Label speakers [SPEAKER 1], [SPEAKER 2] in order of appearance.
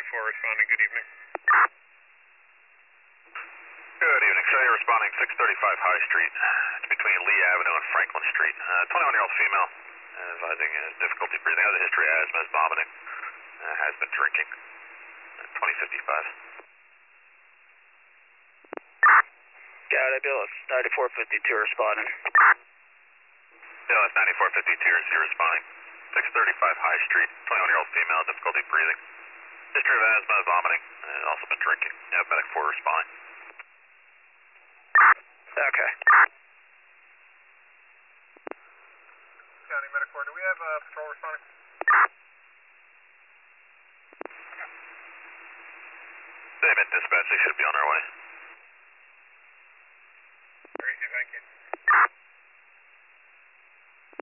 [SPEAKER 1] 4 responding. Good evening.
[SPEAKER 2] Good evening, sir. You're responding 635 High Street. It's between Lee Avenue and Franklin Street. 21-year-old female, advising difficulty breathing, has a history of asthma, is vomiting, has been drinking. 2055.
[SPEAKER 3] Got it, Bill. It's 9452 responding.
[SPEAKER 2] Bill, it's 9452, you're responding. 635 High Street, 21-year-old female, difficulty breathing. History of asthma, vomiting, also been drinking. Yeah, medic 4 responding.
[SPEAKER 3] Okay.
[SPEAKER 1] County Medic 4, do we have patrol responding?
[SPEAKER 2] Statement dispatch, they should be on their way.
[SPEAKER 1] Very good, thank you.